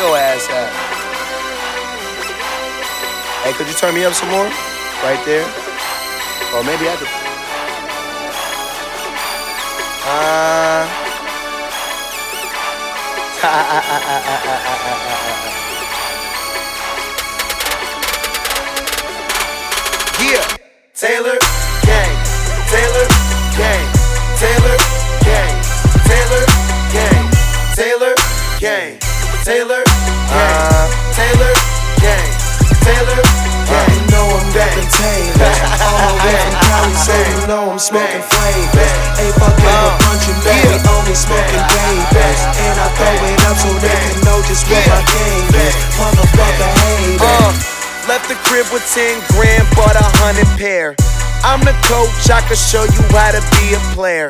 your ass at? Hey, could you turn me up some more? Right there. Or maybe I could. Yeah. Taylor Gang. Taylor Gang. Taylor Gang. Taylor Gang. Taylor Gang. Taylor Gang. Taylor Gang. Taylor Gang. You know I'm rapping Taylor. All the way from Cali, so you know I'm smoking flavors. Ain't fucking with punching back, we only smoking babies. And I throw it up so they can know just what my game is. Motherfucker haters. Left the crib with 10 grand, bought 100 pair. I'm the coach, I can show you how to be a player.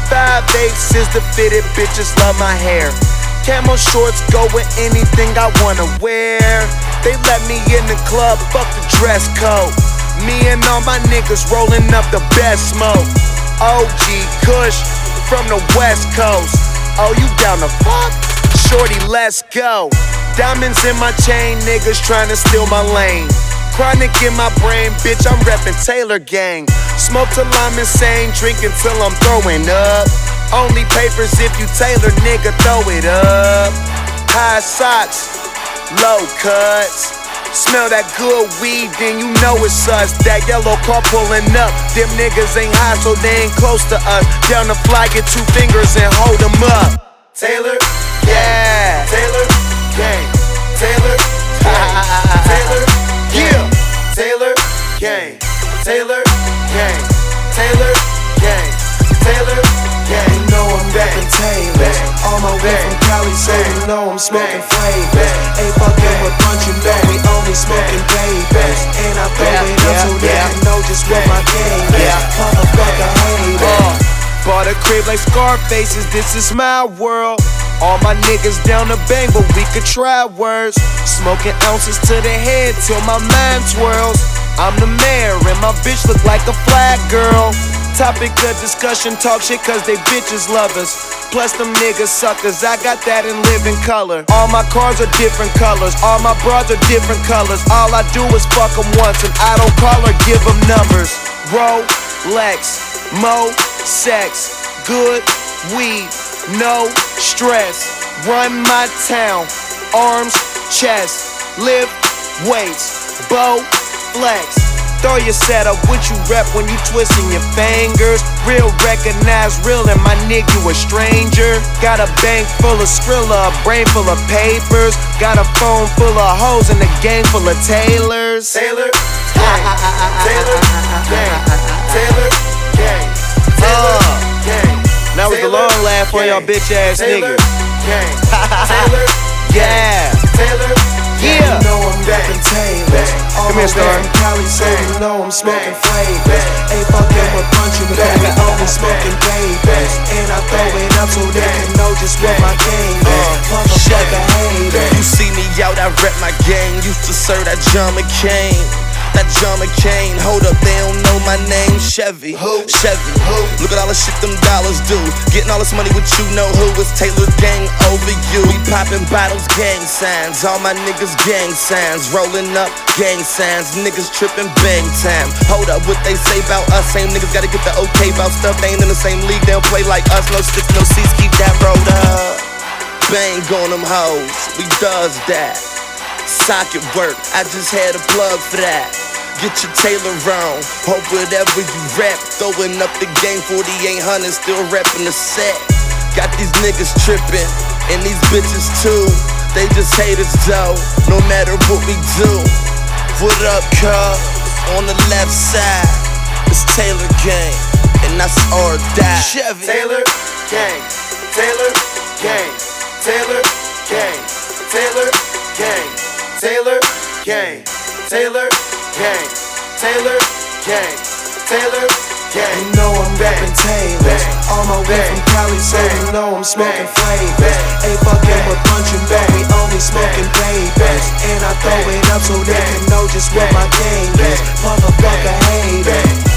5/8 is the fitted, bitches love my hair. Camo shorts go with anything I wanna wear. They let me in the club, fuck the dress code. Me and all my niggas rolling up the best smoke. OG Kush from the West Coast. Oh, you down the fuck? Shorty, let's go. Diamonds in my chain, niggas tryna steal my lane. Chronic in my brain, bitch, I'm reppin' Taylor Gang. Smoke till I'm insane, drinking till I'm throwing up. Only papers if you Taylor, nigga, throw it up. High socks, low cuts. Smell that good weed, then you know it's us. That yellow car pulling up. Them niggas ain't high, so they ain't close to us. Down the fly, get 2 fingers and hold them up. Taylor, yeah. Taylor Gang. Taylor Gang. Taylor Gang. Taylor Gang. Taylor Gang. Taylor Gang. Taylor Gang. You know I'm rapping Taylor. All my way from Cali, so you know I'm smoking flavors. Ain't fucking with punching back, we only smoking babies. And I throw it up so they can know just what my game is. Motherfucker haters. Bought a crib like Scarface's, this is my world. All my niggas down the bang, but we could try words. Smoking ounces to the head till my mind twirls. I'm the mayor and my bitch look like a flag girl. Topic of discussion, talk shit cause they bitches love us. Plus them niggas suckers, I got that in living color. All my cars are different colors, all my broads are different colors. All I do is fuck them once and I don't call or give them numbers. Rolex, mo, sex, good weed, no stress. Run my town, arms, chest, lift weights, bow, flex. Throw your setup, what you rep when you twisting your fingers. Real recognize real and my nigga you a stranger. Got a bank full of Skrilla, a brain full of papers. Got a phone full of hoes and a gang full of Taylors. Taylor Gang. Taylor Gang. Taylor Gang. Taylor Gang. That was the long laugh for y'all bitch ass niggas. Gang. Taylor yeah. Taylor yeah. You know I'm rapping Taylor. All my way from Cali, so you know I'm smoking flavors. Ain't fucking with punching back, we only smoking babies. And I throw it up so they can know just what my game is. Motherfucker haters. You see me out, I rep my gang. Used to serve that John McCain. That John McCain, hold up, they don't know my name. Chevy, Chevy. Look at all the shit them dollars do. Getting all this money with you know who is Taylor Gang over you. We popping bottles, gang signs. All my niggas gang signs. Rolling up, gang signs. Niggas tripping bang time. Hold up, what they say about us. Same niggas gotta get the okay about stuff. They ain't in the same league, they don't play like us. No sticks, no seats, keep that rolled up. Bang on them hoes, we does that. Socket work, I just had a plug for that. Get your Taylor on, hope whatever you rap. Throwing up the game, 4800, still reppin' the set. Got these niggas trippin', and these bitches too. They just hate us though, no matter what we do. What up, cuz? On the left side, it's Taylor Gang, and that's all die. Chevy. Taylor Gang. Taylor Gang. Taylor Gang. Taylor Gang. Taylor Gang. Taylor Gang. Taylor Gang. Taylor Gang. You know I'm rapping Taylor. All my way from Cali, so you know I'm smoking flavors. Ain't fucking with punching back, we only smoking babies. And I throw it up so they can know just what my game is. Motherfucker haters.